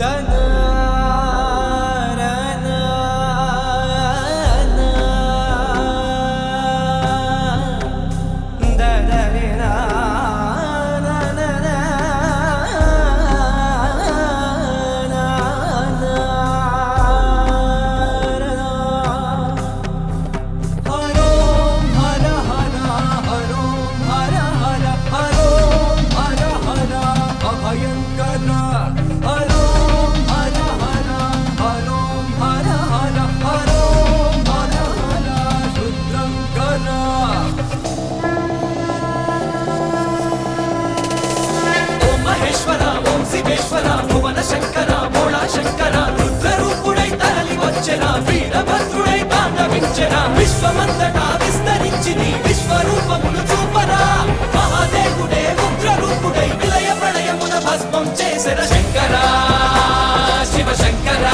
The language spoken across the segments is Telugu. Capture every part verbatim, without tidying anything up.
విశ్వమంతటా విస్తరించి నీ విశ్వరూపమును చూపరా మహాదేవుడే ఉగ్రరూపుడై విలయ ప్రళయమున భస్మం చేసిన శంకరా శివ శంకరా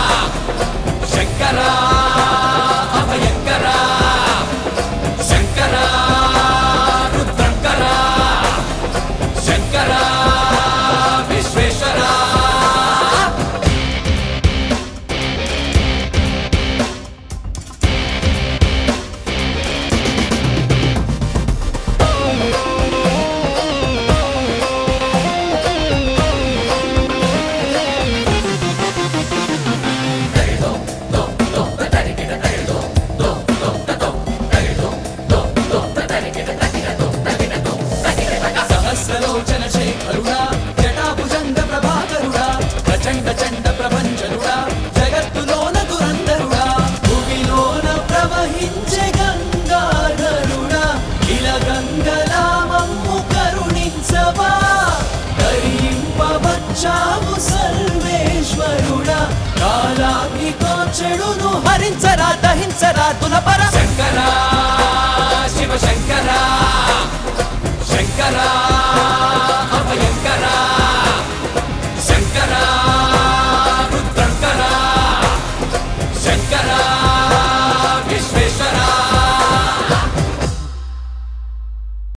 శంకరా అభయంకరా శంకరా రుద్రంకరా శంకరా విశ్వేశ్వరా సహస్రలోచన శేఖరుడా జటాభుజంగ ప్రభాకరుడా ప్రచండ చండ ప్రభంజనుడా జగత్తులోన దురంధరుడా భూమిలోన ప్రవహించే గంగాధరుడా ఇల గంగలామమ్ము కరుణించవా దరింపవచ్చావు సర్వేశ్వరుడా కాలాగ్నితో చెడును హరించరా దహించరా తులపర శంకరా శివ శంకరా శంకరా